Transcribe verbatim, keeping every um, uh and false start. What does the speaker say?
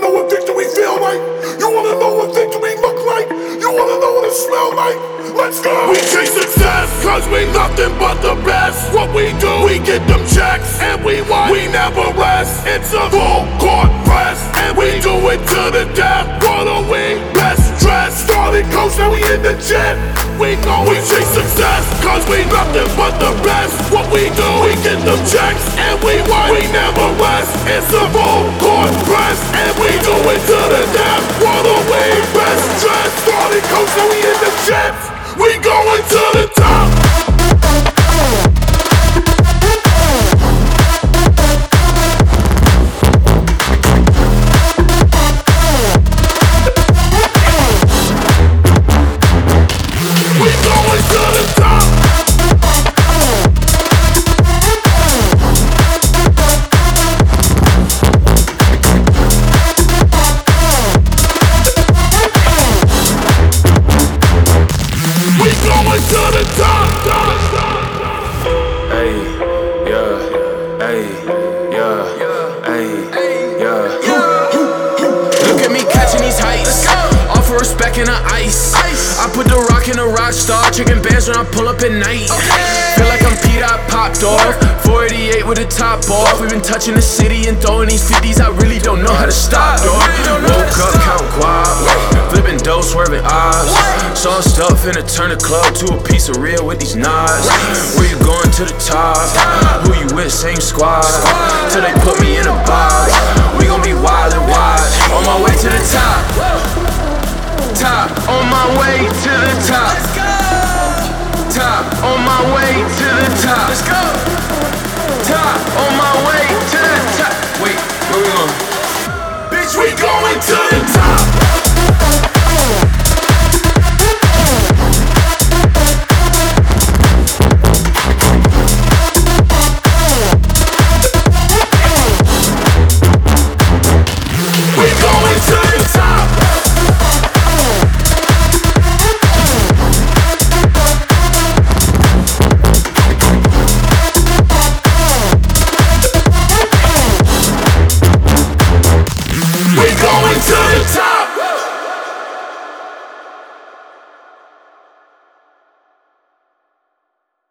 know what victory feel like? You wanna know what victory look like? You wanna know what it smell like? Let's go! We chase success, cause we nothing but the best. What we do, we get them checks, and we won, we never rest. It's a full court press, and we do it to the death. What are we? Best dressed. Started coach, now we in the jet. We know we chase success, cause we nothing but the best. What we do, we get them checks, and we won, we never rest. It's a full court press, and we do it to the death. What are we? Best dressed. Started coach, now we in the jet. We going to the top. Chicken bands when I pull up at night. Okay. Feel like I'm Pete, I popped off. four eighty-eight with the top off. We've been touching the city and throwing these fifties. I really don't know how to stop, dog. Woke up, count guap, flipping dough, swerving odds. Saw stuff in a turn the club to a piece of real with these knives. Where you going to the top? Who you with? Same squad. Till they put me in a box. We gon' be wild and wide. On my way to the top. Top. On my way to the top. Top, on my way to the top. Let's go. Top, on my way to the top. Wait, where we going? Bitch, we going to the top.